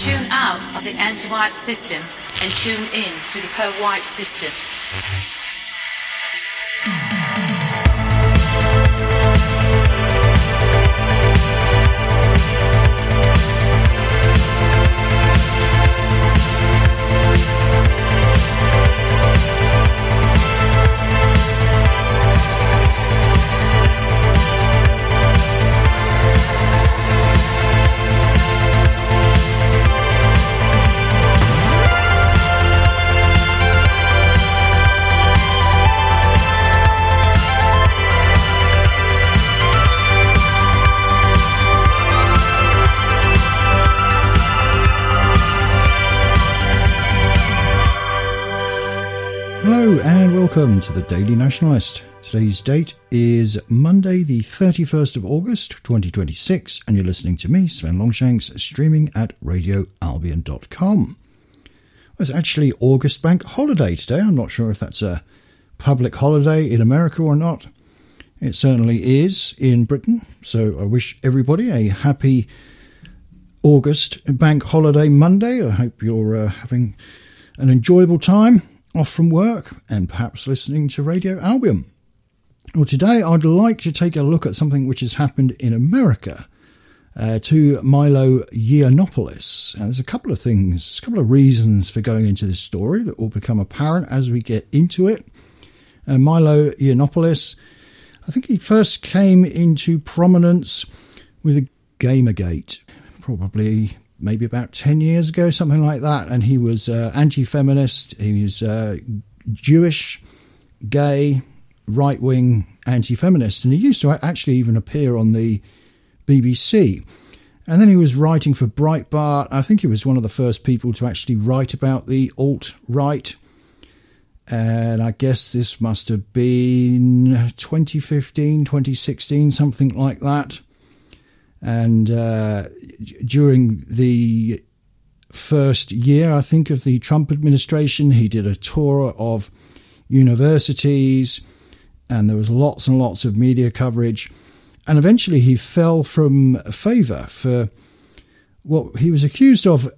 Tune out of the anti-white system and tune in to the pro-white system. Hello and welcome to the Daily Nationalist. Today's date is Monday the 31st of August 2026 and you're listening to me, Sven Longshanks, streaming at radioalbion.com. It's actually August Bank Holiday today. I'm not sure if that's a public holiday in America or not. It certainly is in Britain, so I wish everybody a happy August Bank Holiday Monday. I hope you're having an enjoyable time off from work and perhaps listening to Radio Albion. Well, today I'd like to take a look at something which has happened in America to Milo Yiannopoulos. And there's a couple of reasons for going into this story that will become apparent as we get into it. Milo Yiannopoulos, I think he first came into prominence with Gamergate, probably maybe about 10 years ago, something like that. And he was anti-feminist. He was Jewish, gay, right-wing anti-feminist. And he used to actually even appear on the BBC. And then he was writing for Breitbart. I think he was one of the first people to actually write about the alt-right. And I guess this must have been 2015, 2016, something like that. And during the first year, I think, of the Trump administration, he did a tour of universities and there was lots and lots of media coverage. And eventually he fell from favour for what he was accused of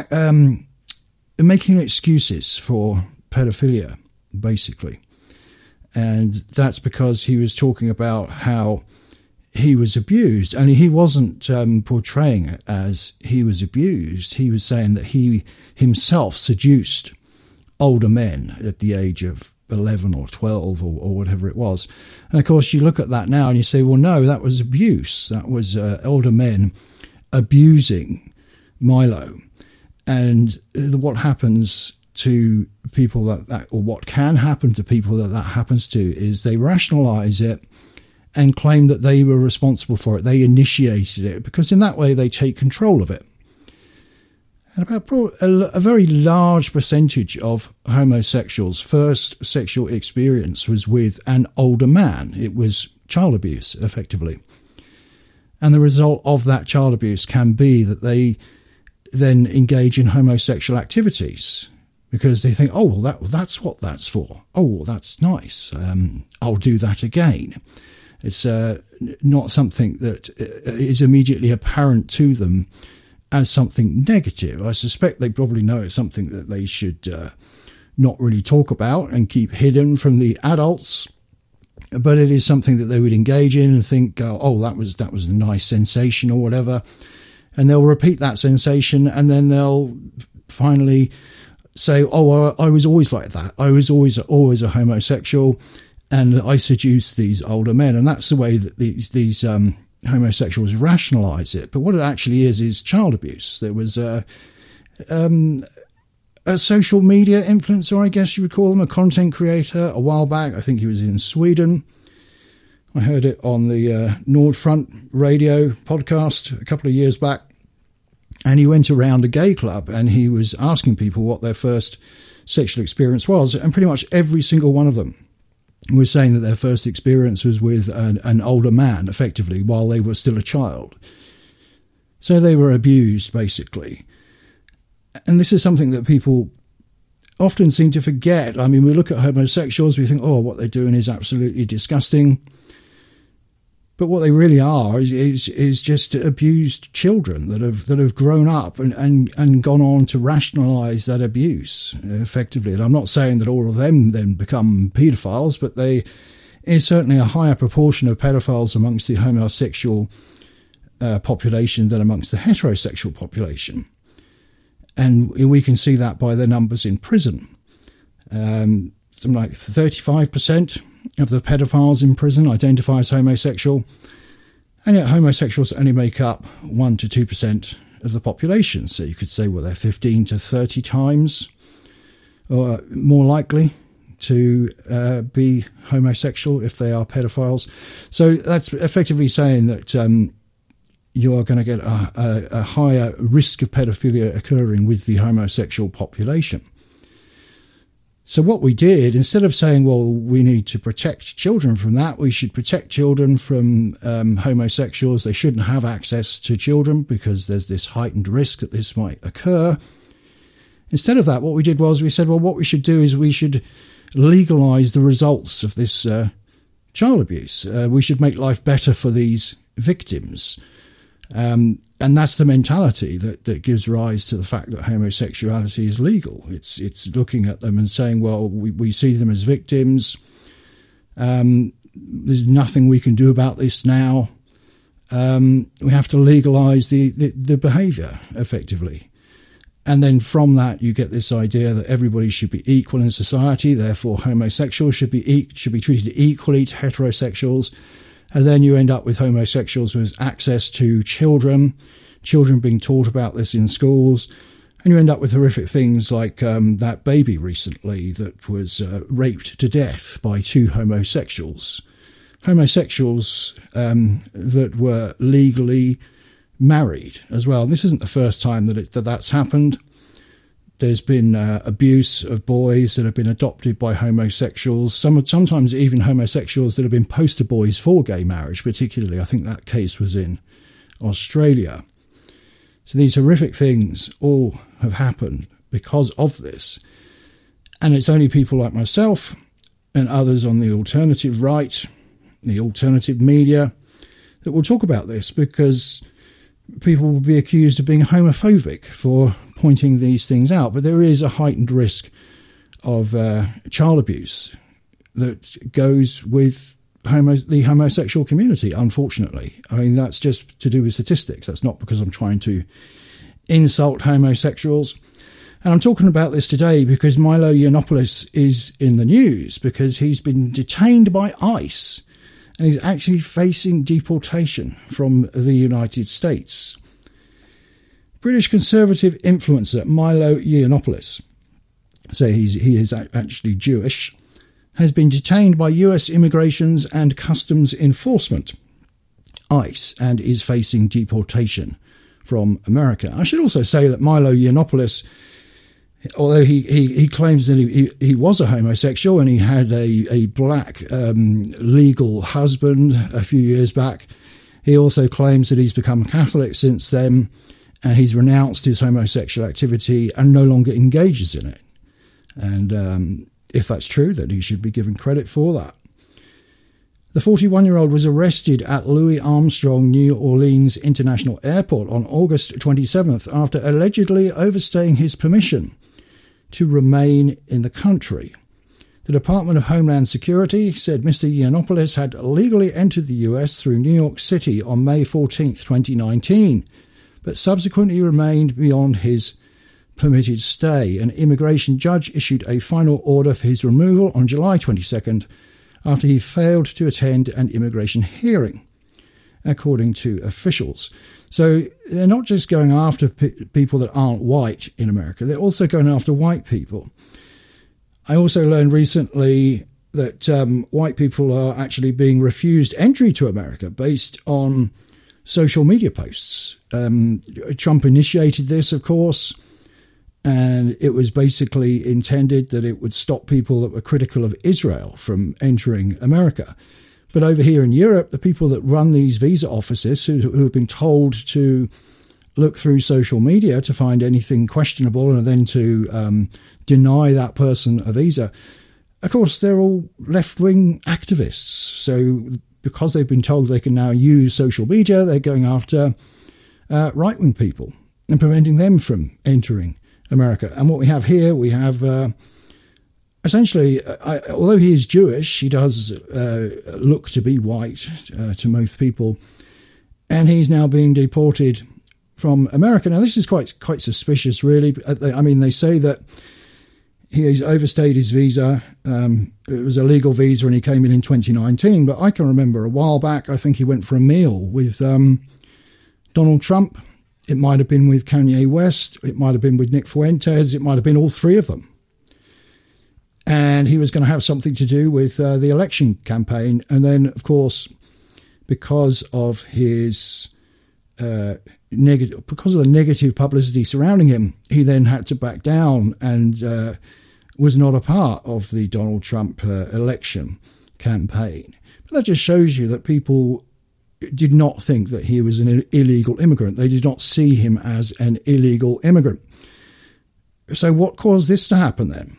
making excuses for pedophilia, basically. And that's because he was talking about how he was abused, and he wasn't portraying it as he was abused. He was saying that he himself seduced older men at the age of 11 or 12 or whatever it was. And of course, you look at that now and you say, well, no, that was abuse. That was older men abusing Milo. And what happens to people that or what can happen to people that happens to is they rationalise it and claim that they were responsible for it. They initiated it, because in that way they take control of it. And about a very large percentage of homosexuals' first sexual experience was with an older man. It was child abuse, effectively. And the result of that child abuse can be that they then engage in homosexual activities because they think, oh, well, that's what that's for. Oh, well, that's nice. I'll do that again. It's not something that is immediately apparent to them as something negative. I suspect they probably know it's something that they should not really talk about and keep hidden from the adults. But it is something that they would engage in and think, oh, that was a nice sensation or whatever. And they'll repeat that sensation and then they'll finally say, oh, I was always like that. I was always a homosexual. And I seduced these older men. And that's the way that these homosexuals rationalise it. But what it actually is child abuse. There was a social media influencer, I guess you would call him, a content creator a while back. I think he was in Sweden. I heard it on the Nordfront radio podcast a couple of years back. And he went around a gay club and he was asking people what their first sexual experience was. And pretty much every single one of them was saying that their first experience was with an older man, effectively, while they were still a child. So they were abused, basically. And this is something that people often seem to forget. I mean, we look at homosexuals, we think, oh, what they're doing is absolutely disgusting. But what they really are is just abused children that have grown up and gone on to rationalise that abuse effectively. And I'm not saying that all of them then become paedophiles, but they is certainly a higher proportion of pedophiles amongst the homosexual population than amongst the heterosexual population. And we can see that by the numbers in prison. Something like 35% of the pedophiles in prison identify as homosexual, and yet homosexuals only make up 1 to 2% of the population. So you could say, well, they're 15 to 30 times or more likely to be homosexual if they are pedophiles. So that's effectively saying that you are going to get a higher risk of pedophilia occurring with the homosexual population. So what we did, instead of saying, well, we need to protect children from that, we should protect children from homosexuals, they shouldn't have access to children because there's this heightened risk that this might occur. Instead of that, what we did was we said, well, what we should do is we should legalise the results of this child abuse. We should make life better for these victims. And that's the mentality that gives rise to the fact that homosexuality is legal. It's looking at them and saying, well, we see them as victims. There's nothing we can do about this now. We have to legalise the behaviour effectively. And then from that, you get this idea that everybody should be equal in society. Therefore, homosexuals should be treated equally to heterosexuals. And then you end up with homosexuals with access to children being taught about this in schools. And you end up with horrific things like that baby recently that was raped to death by 2 homosexuals. Homosexuals that were legally married as well. And this isn't the first time that's happened. There's been abuse of boys that have been adopted by homosexuals, sometimes even homosexuals that have been poster boys for gay marriage, particularly. I think that case was in Australia. So these horrific things all have happened because of this. And it's only people like myself and others on the alternative right, the alternative media, that will talk about this, because people will be accused of being homophobic for pointing these things out. But there is a heightened risk of child abuse that goes with the homosexual community, unfortunately. I mean, that's just to do with statistics. That's not because I'm trying to insult homosexuals. And I'm talking about this today because Milo Yiannopoulos is in the news, because he's been detained by ICE and he's actually facing deportation from the United States. British conservative influencer Milo Yiannopoulos, so he is actually Jewish, has been detained by US Immigrations and Customs Enforcement, ICE, and is facing deportation from America. I should also say that Milo Yiannopoulos, although he claims that he was a homosexual and he had a black legal husband a few years back, he also claims that he's become Catholic since then, and he's renounced his homosexual activity and no longer engages in it. And if that's true, then he should be given credit for that. The 41-year-old was arrested at Louis Armstrong New Orleans International Airport on August 27th after allegedly overstaying his permission to remain in the country. The Department of Homeland Security said Mr. Yiannopoulos had legally entered the US through New York City on May 14, 2019, but subsequently remained beyond his permitted stay. An immigration judge issued a final order for his removal on July 22nd after he failed to attend an immigration hearing, according to officials. So they're not just going after people that aren't white in America, they're also going after white people. I also learned recently that white people are actually being refused entry to America based on social media posts. Trump initiated this, of course, and it was basically intended that it would stop people that were critical of Israel from entering America. But over here in Europe, the people that run these visa offices, who have been told to look through social media to find anything questionable and then to deny that person a visa, of course, they're all left-wing activists. So because they've been told they can now use social media, they're going after right-wing people and preventing them from entering America. And what we have here, we have essentially, although he is Jewish, he does look to be white to most people, and he's now being deported from America. Now, this is quite suspicious, really. I mean, they say that he has overstayed his visa. It was a legal visa, and he came in 2019. But I can remember a while back, I think he went for a meal with Donald Trump. It might have been with Kanye West. It might have been with Nick Fuentes. It might have been all three of them. And he was going to have something to do with the election campaign. And then, of course, because of his because of the negative publicity surrounding him, he then had to back down and was not a part of the Donald Trump election campaign. But that just shows you that people did not think that he was an illegal immigrant. They did not see him as an illegal immigrant. So what caused this to happen then?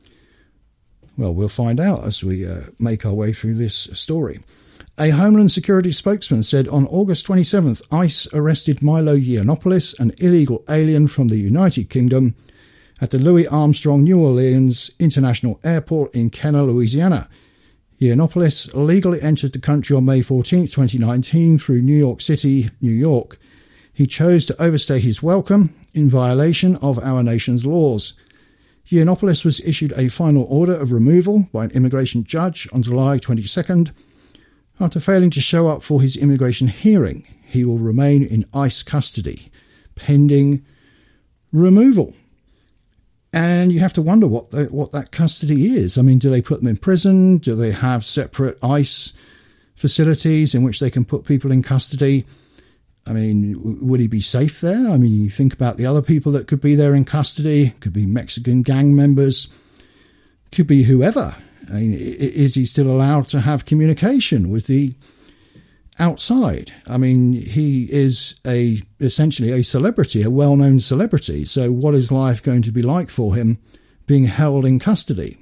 Well, we'll find out as we make our way through this story. A Homeland Security spokesman said on August 27th, ICE arrested Milo Yiannopoulos, an illegal alien from the United Kingdom, at the Louis Armstrong New Orleans International Airport in Kenner, Louisiana. Yiannopoulos legally entered the country on May 14, 2019 through New York City, New York. He chose to overstay his welcome in violation of our nation's laws. Yiannopoulos was issued a final order of removal by an immigration judge on July 22nd. After failing to show up for his immigration hearing, he will remain in ICE custody, pending removal. And you have to wonder what that custody is. I mean, do they put them in prison? Do they have separate ICE facilities in which they can put people in custody? I mean, would he be safe there? I mean, you think about the other people that could be there in custody. Could be Mexican gang members. Could be whoever. I mean, is he still allowed to have communication with the outside? I mean, he is essentially a celebrity, a well-known celebrity. So what is life going to be like for him being held in custody?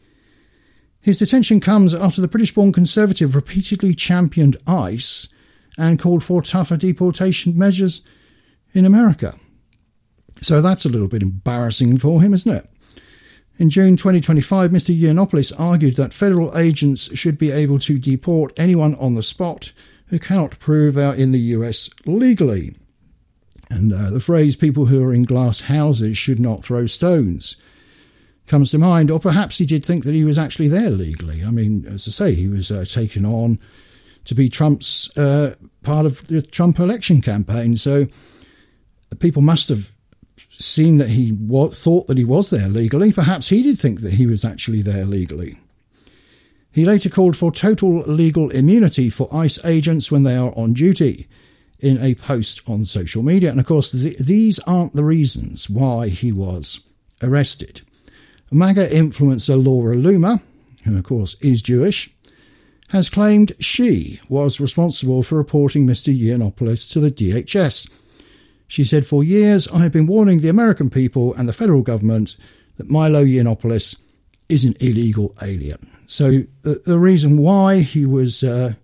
His detention comes after the British-born Conservative repeatedly championed ICE and called for tougher deportation measures in America. So that's a little bit embarrassing for him, isn't it? In June 2025, Mr. Yiannopoulos argued that federal agents should be able to deport anyone on the spot who cannot prove they are in the US legally. And the phrase, people who are in glass houses should not throw stones, comes to mind. Or perhaps he did think that he was actually there legally. I mean, as I say, he was taken on to be Trump's part of the Trump election campaign. So people must have seen that he thought that he was there legally. Perhaps he did think that he was actually there legally. He later called for total legal immunity for ICE agents when they are on duty in a post on social media. And of course, these aren't the reasons why he was arrested. MAGA influencer Laura Loomer, who of course is Jewish, has claimed she was responsible for reporting Mr. Yiannopoulos to the DHS. She said, "For years, I have been warning the American people and the federal government that Milo Yiannopoulos is an illegal alien." So the reason why he was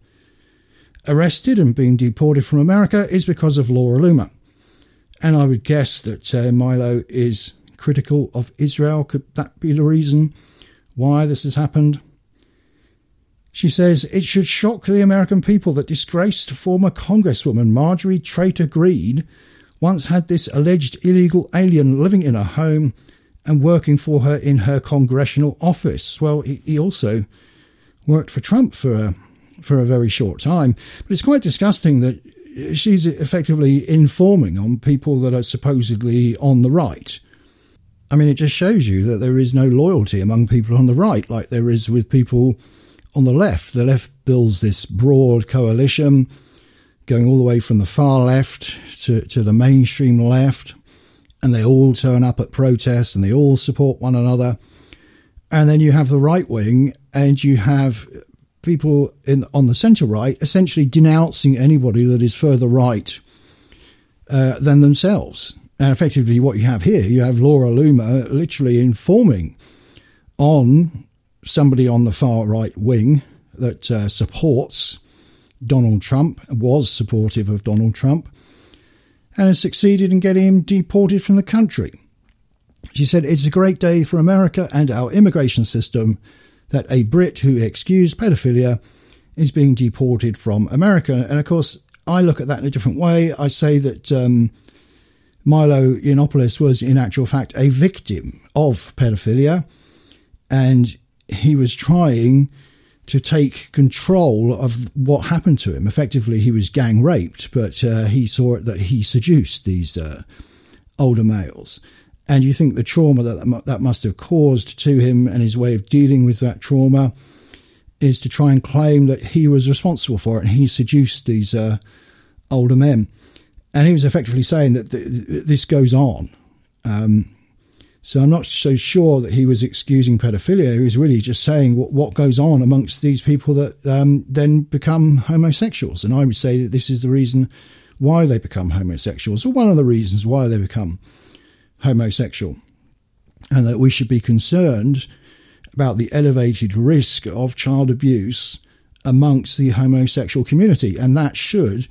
arrested and being deported from America is because of Laura Loomer. And I would guess that Milo is critical of Israel. Could that be the reason why this has happened? She says, "It should shock the American people that disgraced former Congresswoman Marjorie Taylor Greene once had this alleged illegal alien living in her home and working for her in her congressional office." Well, he also worked for Trump for a very short time. But it's quite disgusting that she's effectively informing on people that are supposedly on the right. I mean, it just shows you that there is no loyalty among people on the right like there is with people on the left. The left builds this broad coalition going all the way from the far left to the mainstream left, and they all turn up at protests and they all support one another. And then you have the right wing, and you have people on the centre right essentially denouncing anybody that is further right than themselves. And effectively what you have here, you have Laura Loomer literally informing on somebody on the far right wing that supports Donald Trump, was supportive of Donald Trump, and has succeeded in getting him deported from the country. She said, "It's a great day for America and our immigration system that a Brit who excused pedophilia is being deported from America." And of course, I look at that in a different way. I say that Milo Yiannopoulos was in actual fact a victim of pedophilia, and he was trying to take control of what happened to him. Effectively, he was gang raped, but he saw it that he seduced these older males. And you think the trauma that must have caused to him, and his way of dealing with that trauma, is to try and claim that he was responsible for it and he seduced these older men. And he was effectively saying that this goes on. So I'm not so sure that he was excusing pedophilia. He was really just saying what goes on amongst these people that then become homosexuals. And I would say that this is the reason why they become homosexuals, or one of the reasons why they become homosexual, and that we should be concerned about the elevated risk of child abuse amongst the homosexual community, and that should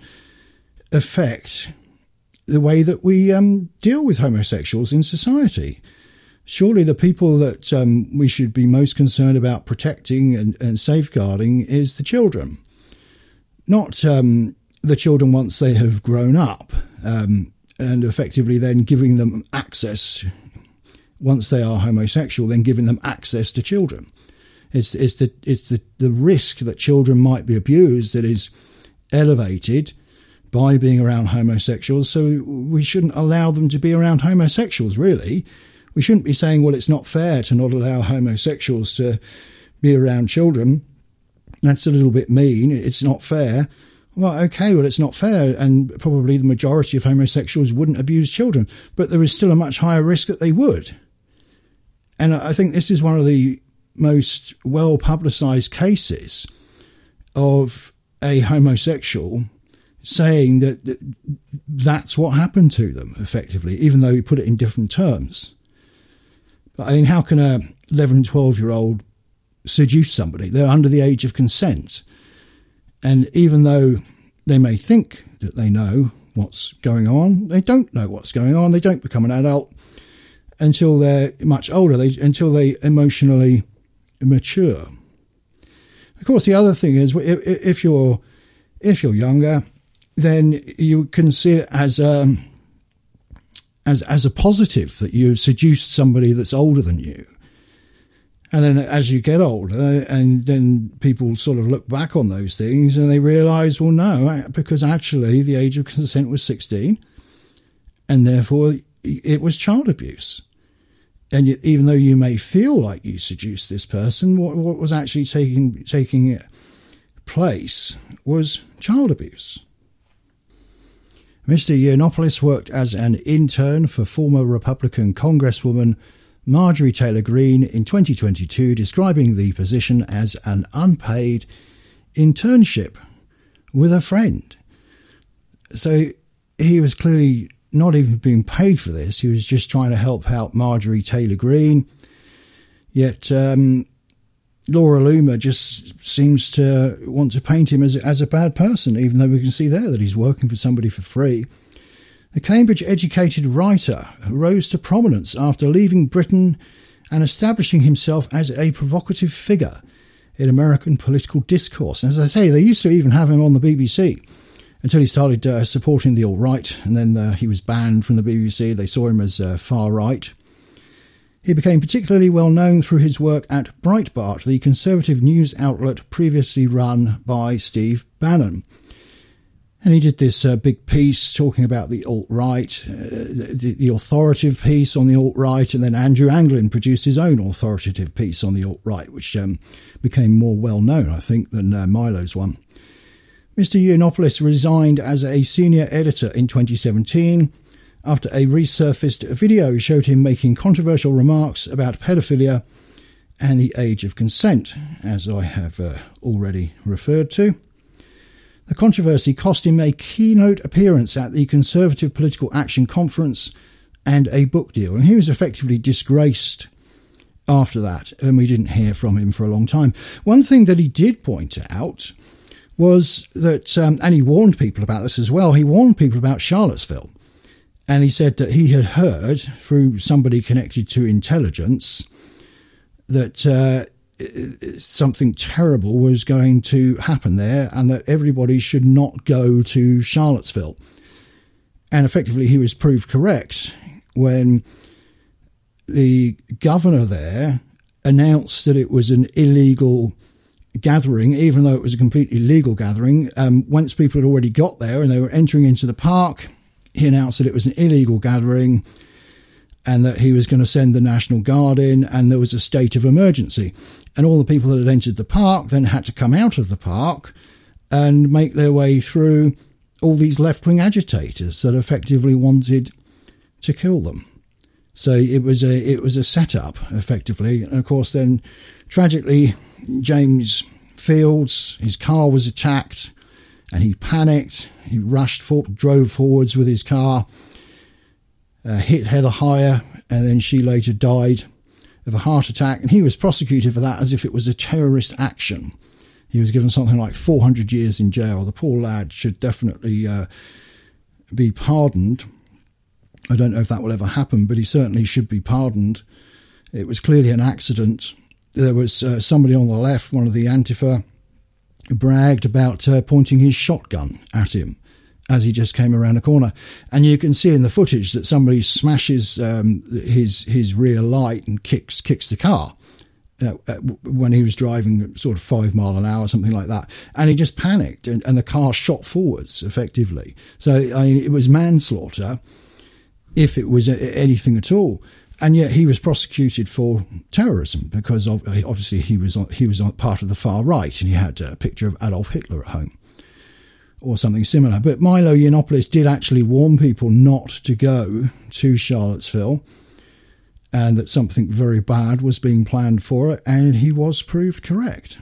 affect the way that we deal with homosexuals in society. Surely the people that we should be most concerned about protecting and safeguarding is the children, not the children once they have grown up, and effectively then giving them access, once they are homosexual, then giving them access to children. It's the risk that children might be abused that is elevated by being around homosexuals. So we shouldn't allow them to be around homosexuals, really. We shouldn't be saying, well, it's not fair to not allow homosexuals to be around children. That's a little bit mean. It's not fair. Well, okay, well, it's not fair, and probably the majority of homosexuals wouldn't abuse children, but there is still a much higher risk that they would. And I think this is one of the most well-publicised cases of a homosexual saying that that's what happened to them, effectively, even though he put it in different terms. But I mean, how can a 11, 12-year-old seduce somebody? They're under the age of consent. And even though they may think that they know what's going on, they don't know what's going on. They don't become an adult until they're much older, until they emotionally mature. Of course, the other thing is, if you're younger, then you can see it as a positive that you've seduced somebody that's older than you. And then as you get older, and then people sort of look back on those things and they realise, well, no, because actually the age of consent was 16, and therefore it was child abuse. And even though you may feel like you seduced this person, what was actually taking place was child abuse. Mr. Yiannopoulos worked as an intern for former Republican Congresswoman Marjorie Taylor Greene in 2022, describing the position as an unpaid internship with a friend. So he was clearly not even being paid for this. He was just trying to help out Marjorie Taylor Greene. Yet Laura Loomer just seems to want to paint him as a bad person, even though we can see there that he's working for somebody for free. The Cambridge-educated writer rose to prominence after leaving Britain and establishing himself as a provocative figure in American political discourse. And as I say, they used to even have him on the BBC until he started supporting the alt-right, and then he was banned from the BBC. They saw him as far-right. He became particularly well known through his work at Breitbart, the conservative news outlet previously run by Steve Bannon. And he did this big piece talking about the alt-right, the authoritative piece on the alt-right, and then Andrew Anglin produced his own authoritative piece on the alt-right, which became more well-known, I think, than Milo's one. Mr. Yiannopoulos resigned as a senior editor in 2017 after a resurfaced video showed him making controversial remarks about pedophilia and the age of consent, as I have already referred to. The controversy cost him a keynote appearance at the Conservative Political Action Conference and a book deal, and he was effectively disgraced after that, and we didn't hear from him for a long time. One thing that he did point out was that, and he warned people about this as well, he warned people about Charlottesville. And he said that he had heard through somebody connected to intelligence that something terrible was going to happen there and that everybody should not go to Charlottesville. And effectively he was proved correct when the governor there announced that it was an illegal gathering, even though it was a completely legal gathering. Once people had already got there and they were entering into the park, he announced that it was an illegal gathering and that he was going to send the National Guard in, and there was a state of emergency. And all the people that had entered the park then had to come out of the park and make their way through all these left-wing agitators that effectively wanted to kill them. So it was a setup, effectively. And of course, then tragically, James Fields, his car was attacked and he panicked. He drove forwards with his car, hit Heather Heyer, and then she later died of a heart attack. And he was prosecuted for that as if it was a terrorist action. He was given something like 400 years in jail. The poor lad should definitely be pardoned. I don't know if that will ever happen, but he certainly should be pardoned. It was clearly an accident. There was somebody on the left, one of the Antifa, bragged about pointing his shotgun at him as he just came around a corner. And you can see in the footage that somebody smashes his rear light and kicks the car when he was driving sort of 5 miles an hour, something like that. And he just panicked and the car shot forwards, effectively. So it was manslaughter, if it was anything at all. And yet he was prosecuted for terrorism because obviously he was on part of the far right and he had a picture of Adolf Hitler at home or something similar. But Milo Yiannopoulos did actually warn people not to go to Charlottesville and that something very bad was being planned for it, and he was proved correct.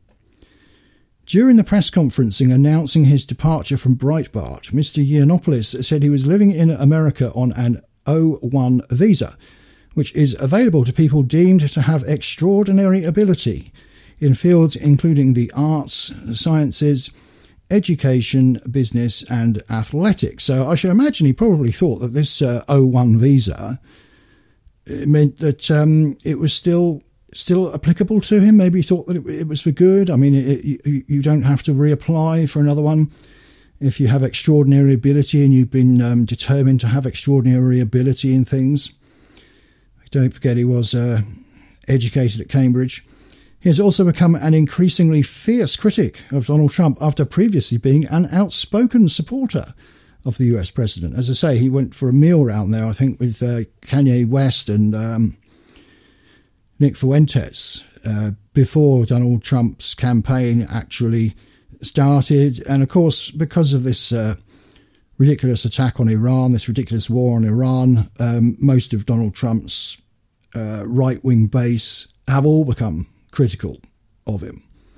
During the press conferencing announcing his departure from Breitbart, Mr. Yiannopoulos said he was living in America on an O1 visa, which is available to people deemed to have extraordinary ability in fields including the arts, sciences, education, business and athletics. So I should imagine he probably thought that this O1 visa meant that it was still applicable to him. Maybe he thought that it was for good. I mean, you don't have to reapply for another one if you have extraordinary ability and you've been determined to have extraordinary ability in things. Don't forget he was educated at Cambridge. He has also become an increasingly fierce critic of Donald Trump after previously being an outspoken supporter of the US president. As I say, he went for a meal round there, I think, with Kanye West and Nick Fuentes before Donald Trump's campaign actually started. And of course, because of this ridiculous attack on Iran, this ridiculous war on Iran, most of Donald Trump's right-wing base have all become critical of him.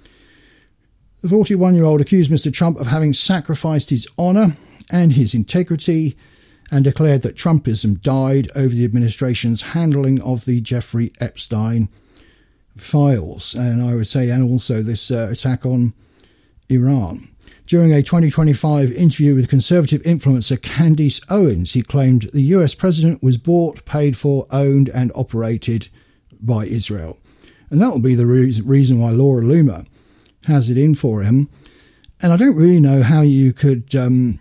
The 41-year-old accused Mr. Trump of having sacrificed his honour and his integrity and declared that Trumpism died over the administration's handling of the Jeffrey Epstein files. And I would say, and also this attack on Iran. During a 2025 interview with Conservative influencer Candace Owens, he claimed the US president was bought, paid for, owned and operated by Israel. And that will be the reason why Laura Loomer has it in for him. And I don't really know how you could claim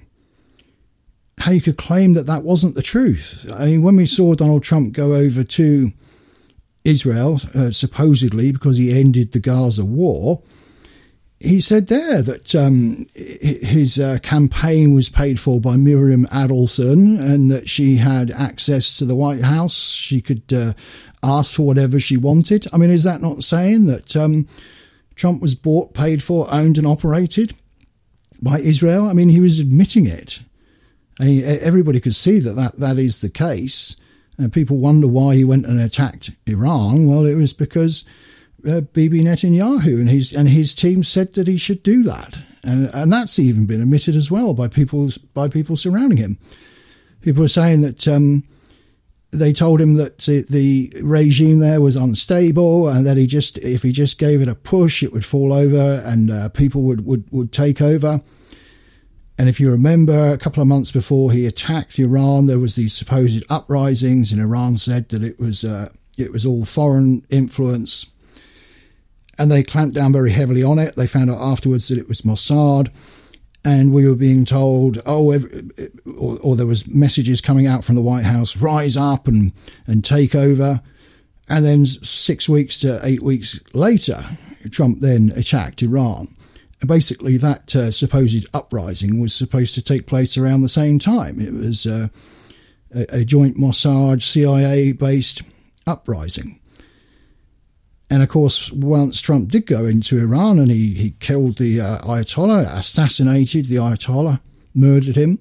that wasn't the truth. I mean, when we saw Donald Trump go over to Israel, supposedly because he ended the Gaza war, he said there that his campaign was paid for by Miriam Adelson and that she had access to the White House. She could ask for whatever she wanted. I mean, is that not saying that Trump was bought, paid for, owned and operated by Israel? I mean, he was admitting it. I mean, everybody could see that is the case. And people wonder why he went and attacked Iran. Well, it was because Bibi Netanyahu and his team said that he should do that, and that's even been admitted as well by people surrounding him. People are saying that they told him that the regime there was unstable and that if he just gave it a push, it would fall over and people would take over. And if you remember, a couple of months before he attacked Iran, there was these supposed uprisings, and Iran said that it was all foreign influence. And they clamped down very heavily on it. They found out afterwards that it was Mossad. And we were being told, or there was messages coming out from the White House, rise up and take over. And then 6 weeks to 8 weeks later, Trump then attacked Iran. And basically that supposed uprising was supposed to take place around the same time. It was a joint Mossad, CIA-based uprising. And of course, once Trump did go into Iran and he killed the Ayatollah, assassinated the Ayatollah, murdered him,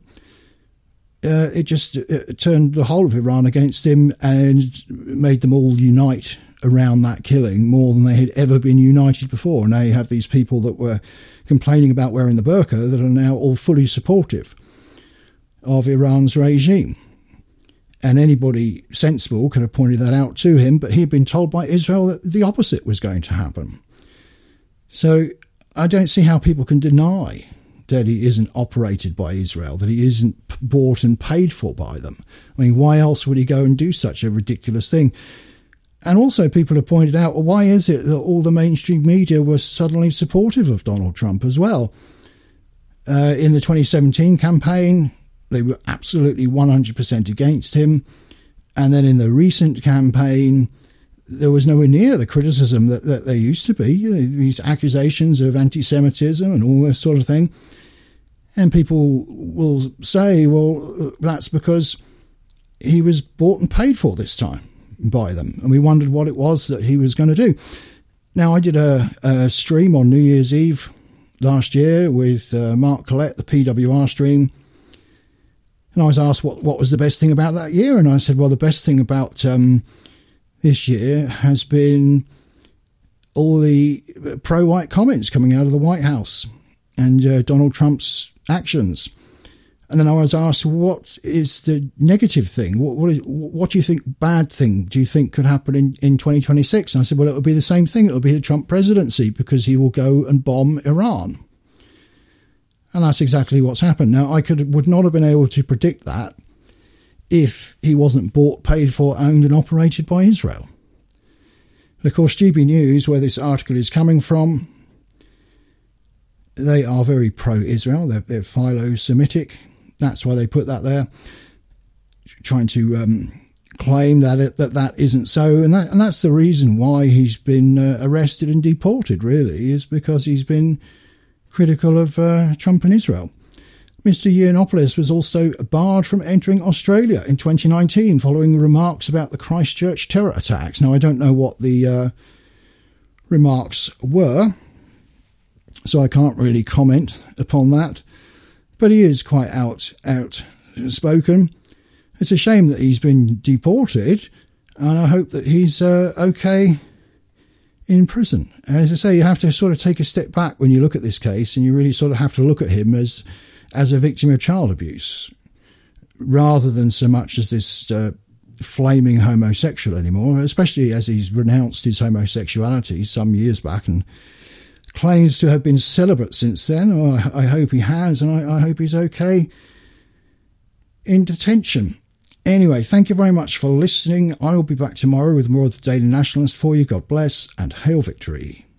it turned the whole of Iran against him and made them all unite around that killing more than they had ever been united before. Now you have these people that were complaining about wearing the burqa that are now all fully supportive of Iran's regime. And anybody sensible could have pointed that out to him, but he had been told by Israel that the opposite was going to happen. So I don't see how people can deny that he isn't operated by Israel, that he isn't bought and paid for by them. I mean, why else would he go and do such a ridiculous thing? And also people have pointed out, well, why is it that all the mainstream media were suddenly supportive of Donald Trump as well? In the 2017 campaign, they were absolutely 100% against him. And then in the recent campaign, there was nowhere near the criticism that there used to be. These accusations of anti-Semitism and all this sort of thing. And people will say, well, that's because he was bought and paid for this time by them. And we wondered what it was that he was going to do. Now, I did a stream on New Year's Eve last year with Mark Collette, the PWR stream. And I was asked what was the best thing about that year. And I said, well, the best thing about this year has been all the pro-white comments coming out of the White House and Donald Trump's actions. And then I was asked, what is the negative thing? What do you think bad thing do you think could happen in 2026? And I said, well, it will be the same thing. It will be the Trump presidency because he will go and bomb Iran. And that's exactly what's happened. Now, I would not have been able to predict that if he wasn't bought, paid for, owned and operated by Israel. But of course, GB News, where this article is coming from, they are very pro-Israel. They're philo-Semitic. That's why they put that there, trying to claim that isn't so. And that's the reason why he's been arrested and deported, really, is because he's been critical of Trump and Israel. Mr. Yiannopoulos was also barred from entering Australia in 2019 following remarks about the Christchurch terror attacks. Now, I don't know what the remarks were, so I can't really comment upon that, but he is quite outspoken. It's a shame that he's been deported, and I hope that he's okay in prison. As I say, you have to sort of take a step back when you look at this case, and you really sort of have to look at him as a victim of child abuse, rather than so much as this flaming homosexual anymore, especially as he's renounced his homosexuality some years back and claims to have been celibate since then. Oh, I hope he has, and I hope he's okay in detention. Anyway, thank you very much for listening. I will be back tomorrow with more of the Daily Nationalist for you. God bless and hail victory.